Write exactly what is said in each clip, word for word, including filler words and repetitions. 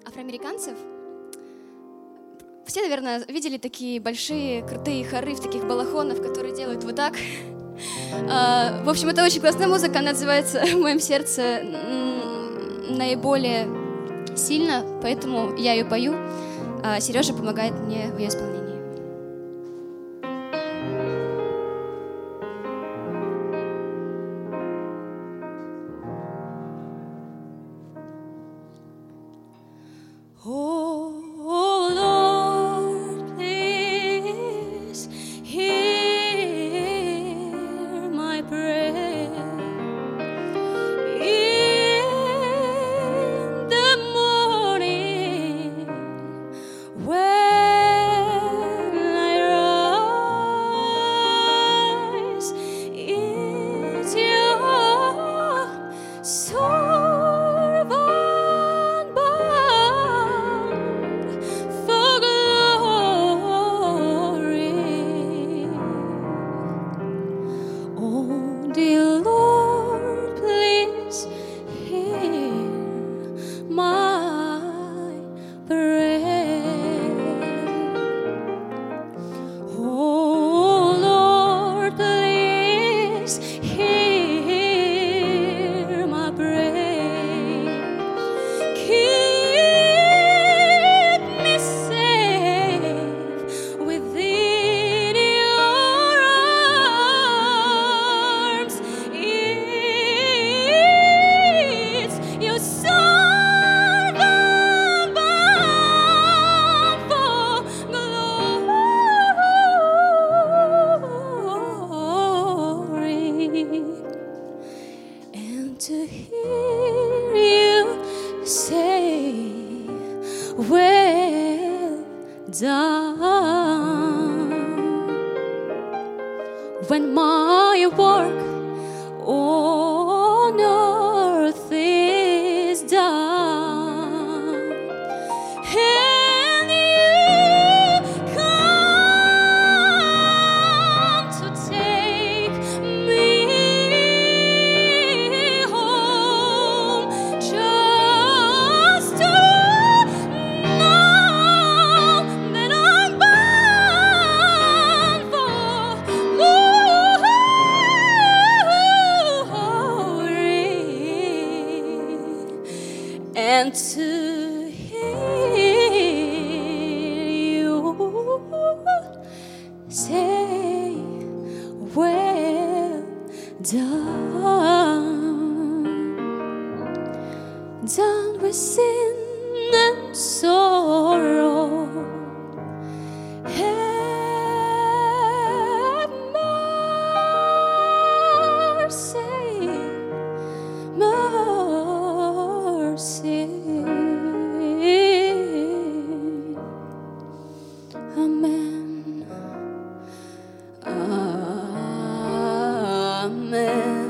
афроамериканцев. Все, наверное, видели такие большие, крутые хоры в таких балахонах, которые делают вот так. В общем, это очень классная музыка, она отзывается в моем сердце наиболее сильно, поэтому я ее пою, а Сережа помогает мне в ее исполнении. When my work on earth is done and you come to take me home, just to know that I'm bound for and to hear you say, well done, done with sin and sorrow. Have mercy, mercy. Amen. Amen.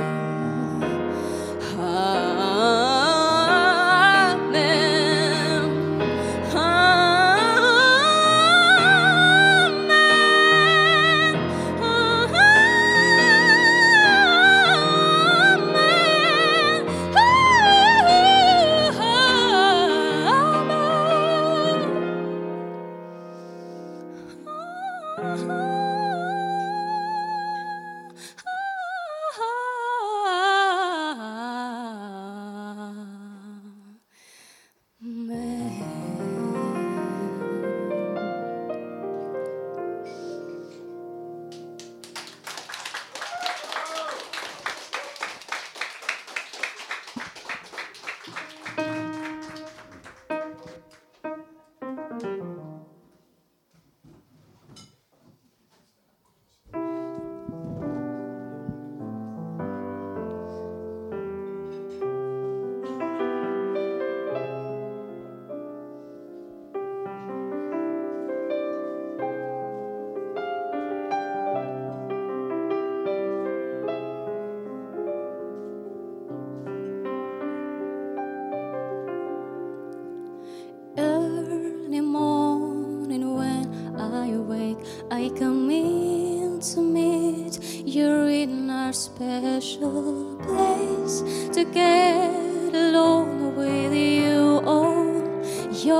Early morning when I awake, I come in to meet you in our special place to get alone with you all your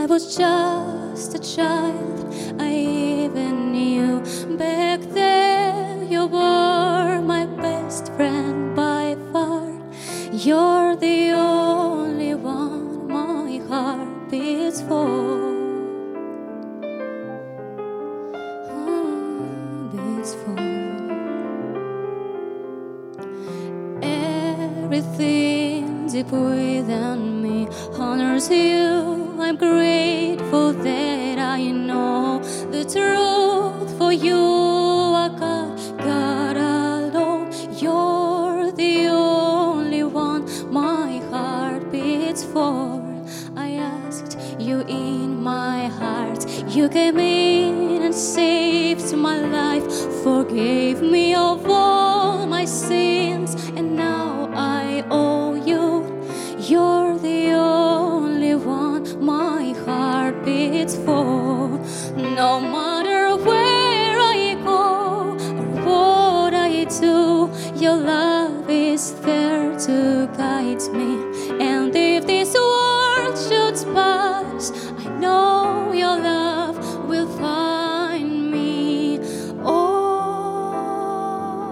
was just a child, I even knew back then you were my best friend by far. You're the only one my heart beats for. Mm, beats for. Everything deep within me honors you. I'm grateful that I know the truth. For you I got God alone. You're the only one my heart beats for. I asked you in my heart, you came in and saved my life, forgave me of all my sins, and now I owe you. You're the only one my heart beats for. No matter where I go or what I do, your love is there to guide me. And if this world should pass, I know your love will find me. Oh,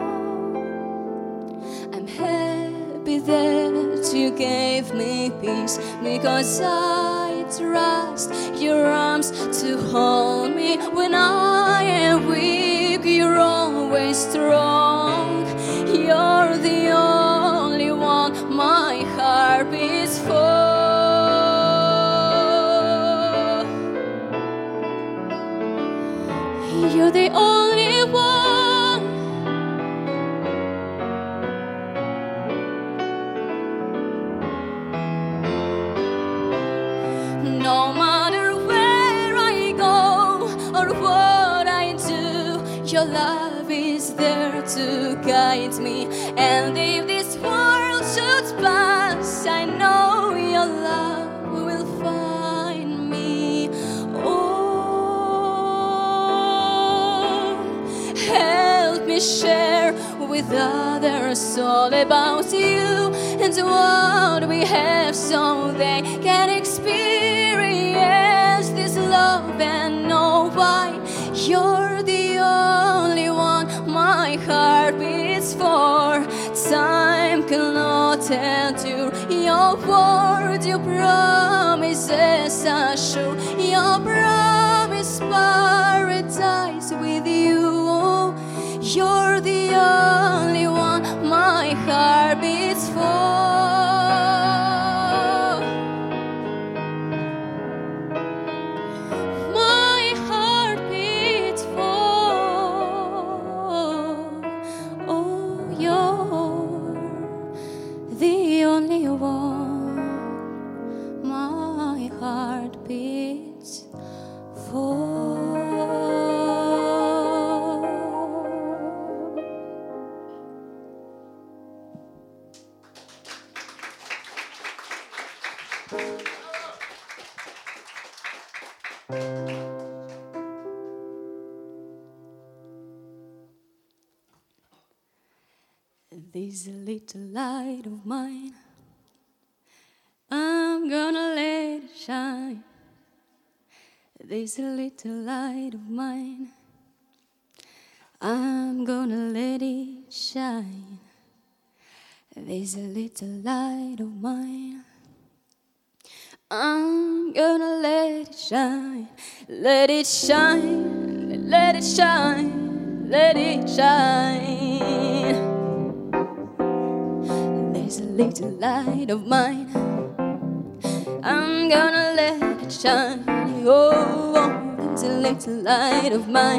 I'm happy that you gave me peace, because I trust your arms to hold me. When I am weak, you're always strong. You're the only one my heart beats for. You're the only one. No matter where I go or what I do, your love is there to guide me. And if this world should pass, I know your love will find me. Oh, help me share with others all about you and what we have, so they can experience this love and know why you're the only one my heart beats for. Time cannot endure your word, your promises are sure. Your promise paradise with you. You're the only one my heart beats for. My heart beats for. Oh, you're the only one my heart beats for. This little light of mine, I'm gonna let it shine. This little light of mine, I'm gonna let it shine. This little light of mine, I'm gonna let it shine. Let it shine, let it shine, let it shine. This little light of mine, I'm gonna let it shine. Oh, there's a little light of mine,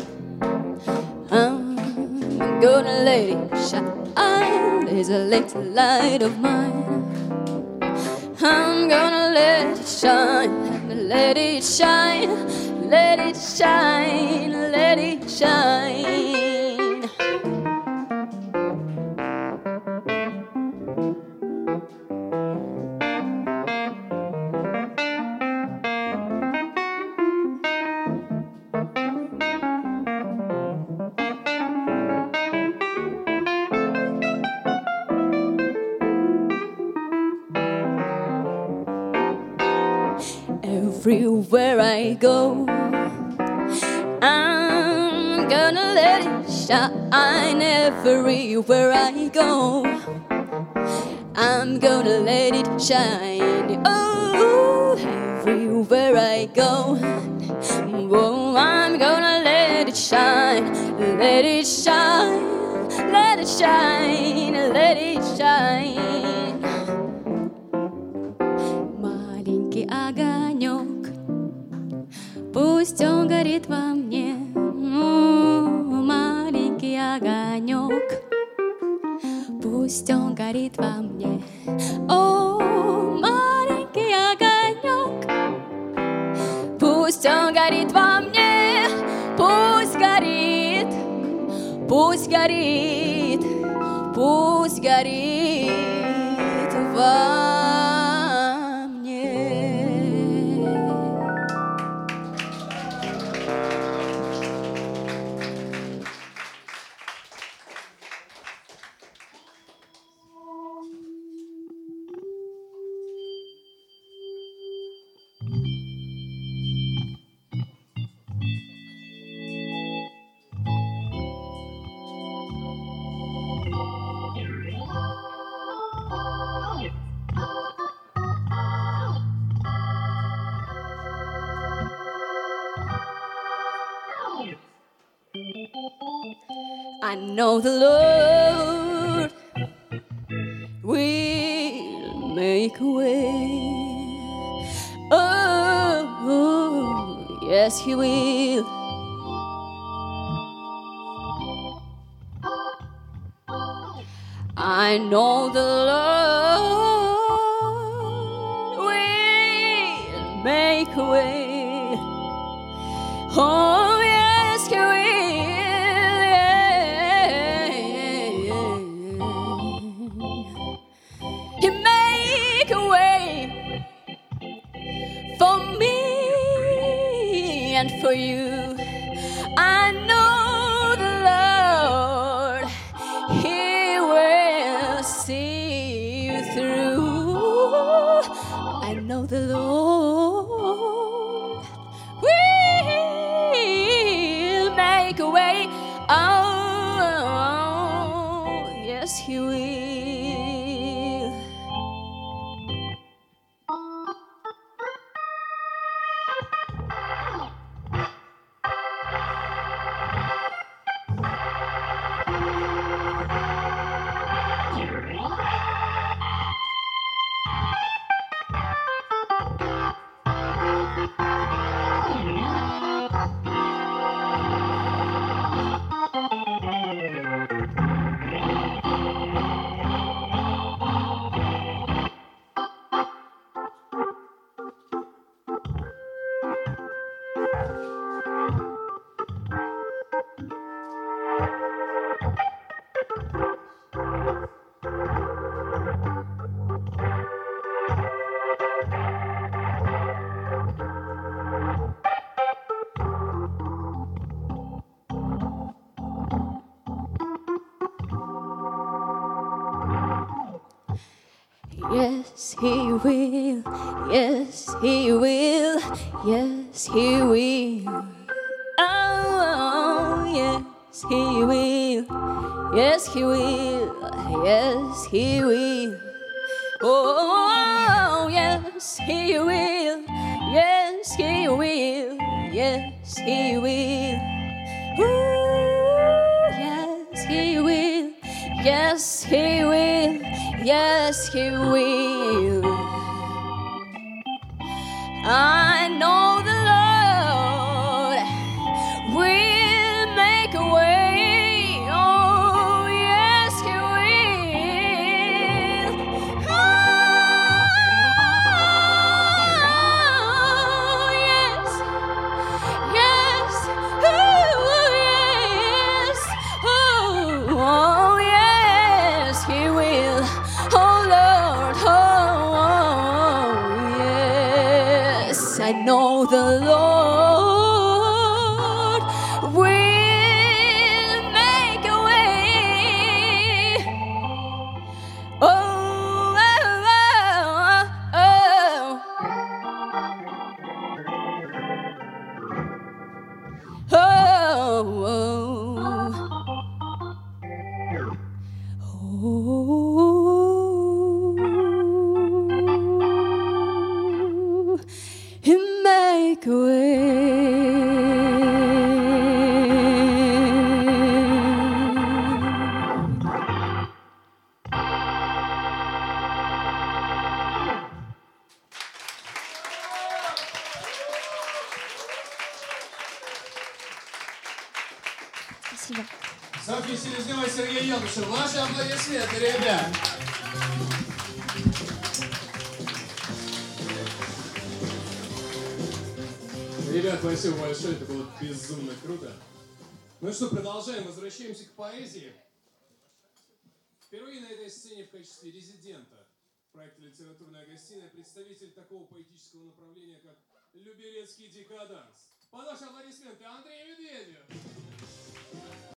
I'm gonna let it shine. There's a little light of mine, I'm gonna let it shine. Let it shine, let it shine, let it shine. everywhere I go. I'm gonna let it shine everywhere I go. I'm gonna let it shine, oh, everywhere I go. Oh, I'm gonna let it shine, let it shine, let it shine, let it shine. Маленький огонек, пусть он горит во мне. Маленький огонек, пусть он горит во мне. О, маленький огонек, пусть он горит во мне. Пусть горит, пусть горит, пусть горит во мне. I know the Lord will make a way. Oh, yes, He will. I know the Lord will make a way. Oh, yes, He will. He make a way for me and for you. I know the Lord, He will see you through. I know the Lord will make a way. Oh, yes, He will. Yes, He will. Yes, He will. Yes, He will. Oh, yes, He will. Yes, He will. Yes, He will. Oh, yes, He will. Yes, He will. Yes, He will. Ooh, yes, He will. Yes, He will. Yes, He will. I know the Lord will make a way. Oh, yes, He will. Oh, yes, yes, oh, yes, oh, oh, yes, He will. Oh Lord, oh, oh, yes, I know the Lord will make a way. Oh, oh, oh, oh. Спасибо. Софья Селезнева и Сергей Елдышев. Ваши аплодисменты, ребят. Ребят, спасибо большое, это было безумно круто. Ну что, продолжаем, возвращаемся к поэзии. Впервые на этой сцене в качестве резидента проекта «Литературная гостиная» представитель такого поэтического направления, как люберецкий декаданс. По нашим аплодисменты Андрей Медведев.